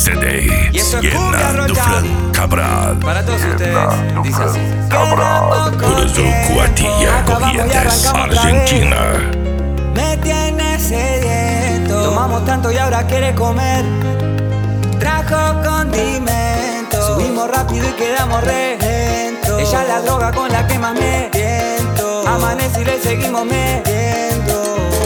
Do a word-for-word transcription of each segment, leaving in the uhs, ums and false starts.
C D Llenando Flan Cabral. Para todos ustedes, dice así. Cuatilla Corrientes, Argentina. Me tienes sediento. Tomamos tanto y ahora quiere comer. Trajo condimento. Subimos rápido y quedamos re lentos. Ella es la droga con la que más me tiento. Amanece y le seguimos metiendo.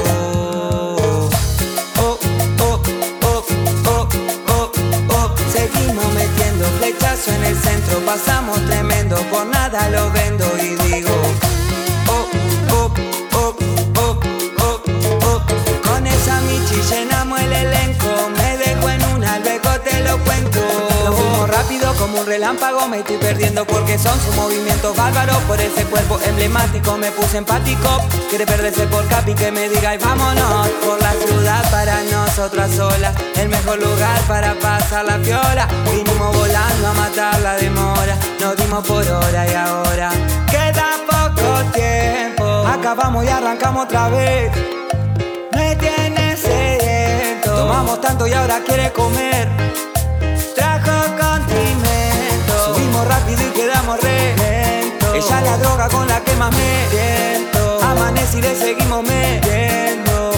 Oh, oh, oh, oh, oh, oh. Seguimos metiendo flechazo en el centro. Pasamos tremendo, por nada lo vendo y digo oh, oh, oh, oh, oh, oh. Con esa michi llenamos el elenco. Me dejo en una, luego te lo cuento. Nos fuimos rápido como un relámpago. Me estoy perdiendo porque son sus movimientos bárbaros. Por ese cuerpo emblemático me puse empático. Quiere perderse por capi que me diga y vámonos. Por la ciudad para nosotras solas. El mejor lugar para pasar la piola. Vinimos volando a matar la demora. Nos dimos por hora y ahora queda poco tiempo. Acabamos y arrancamos otra vez. Me tiene sediento. Tomamos tanto y ahora quiere comer. Trajo condimento. Subimos rápido y quedamos re lentos. Ella es la droga con la que más me siento. Amanece y le seguimos metiendo.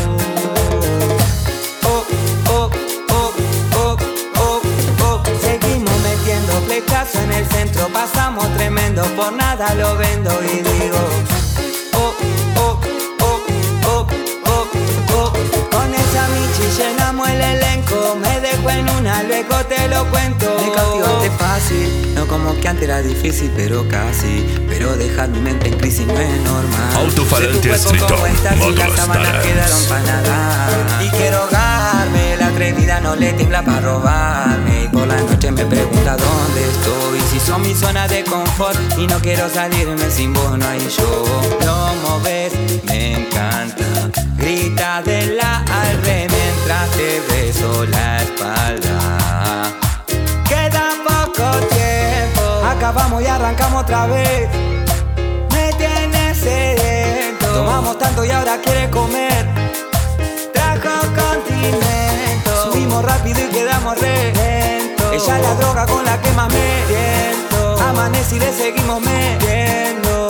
Oh, oh, oh, oh, oh, oh. Seguimos metiendo flechazo en el centro. Pasamos tremendo, por nada lo vendo y digo oh, oh, oh, oh, oh, oh. Con esa michi llenamos el elenco. Me dejo en una, luego te lo cuento. Me cautivaste fácil, no como que antes era difícil, pero casi. Pero dejar mi mente en crisis no es normal. Autofalante estricto, y las sábanas Motostaras. quedaron para nada. Y quiero ahogarme, la atrevida no le tiembla para robarme. Y por la noche me pregunta dónde estoy. Si son mi zona de confort y no quiero salirme sin vos, no hay yo. Lo moves, me encanta. Grita de la al re mientras te beso la espalda. Queda poco tiempo. Acabamos y arrancamos otra vez. Me tiene sediento. Tomamos tanto y ahora quiere comer. Trajo condimento. Subimos rápido y quedamos re lentos. Ella es la droga con la que más me siento. Amanece y le seguimos metiendo.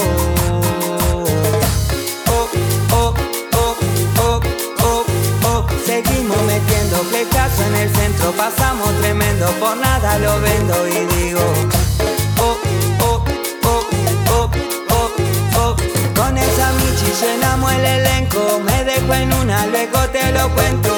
Oh, oh, oh, oh, oh, oh. Seguimos metiendo flechazo en el centro. Pasamos tremendo, por nada lo vendo y digo oh, oh, oh, oh, oh, oh. Con esa michi llenamos el elenco. Me dejo en una, luego te lo cuento.